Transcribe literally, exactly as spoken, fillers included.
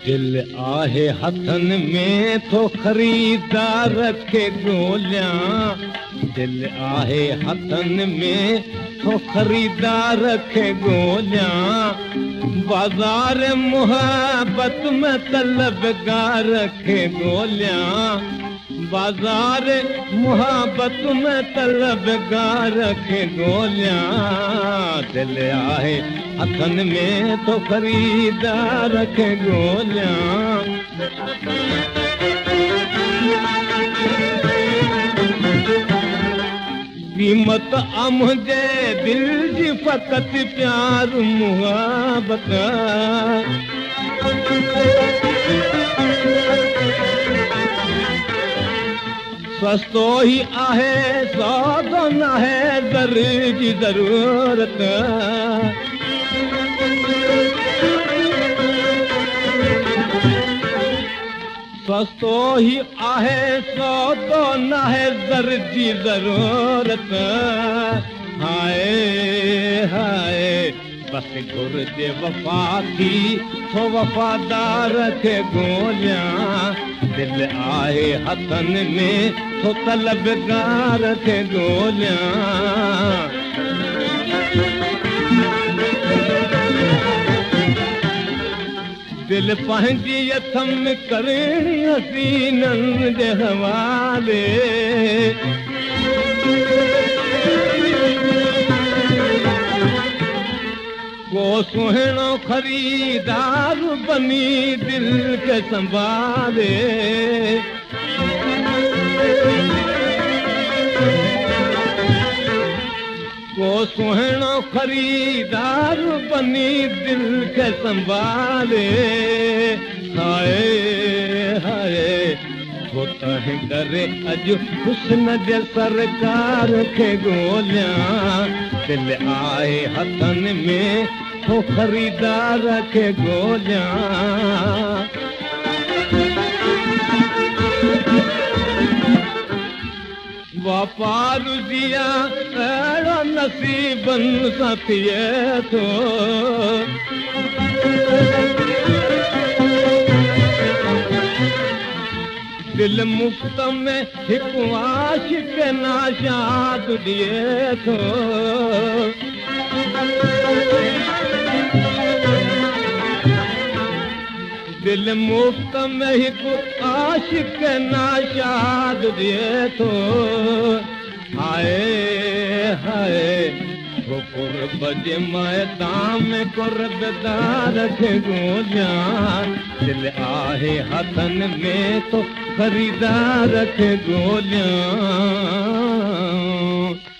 दिल आहे हथन में तो खरीदार के गोलियां। दिल आहे हथन में तो खरीदार के गोलियां। बाजार मोहब्बत में तलबगार के गोलियां। बाजार मोहब्बत में तलबगार के गोलियां। दिल आहे हथन में तो खरीदार के गोलियां। कीमत आ मुंहिंजे दिल जी फ़क़त प्यार मुहब्बत। सस्तो ही आहे सौदो न है दर जी ज़रूरत। सस्तो ही आहे सौदो न है दर जी ज़रूरत। हाय हाय बस घुर्जे वफ़ा थी तो वफ़ादार के गोलियां। दिल आहे हथन में तो तलबगार के गोलियां। दिल पंहिंजी यथम करणी हसीननि जे हवाले। को सुहिणो खरीदार बनी दिल के संभाले। को सुहिणो खरीदार बनी दिल के संभाले। हाय हाय छो तंहिं करे अॼु हुस्न जे सरकार के गोलियां। दिल आहे हथन में तो खरीदार के गोलियां। वापार दिया अहिड़ा नसीबनि सां थिए थो। दिल मुफ़्त में हिकु आशिक़ नाशाद ॾिए थो। दिल मुफ़्त में हिकु आशिक़ नाशाद ॾिए थो। हाय हाय छो कुर्ब जे मैदान में कुर्बदार के गोलियां। दिल आहे हथन में तो खरीदार के गोलियां।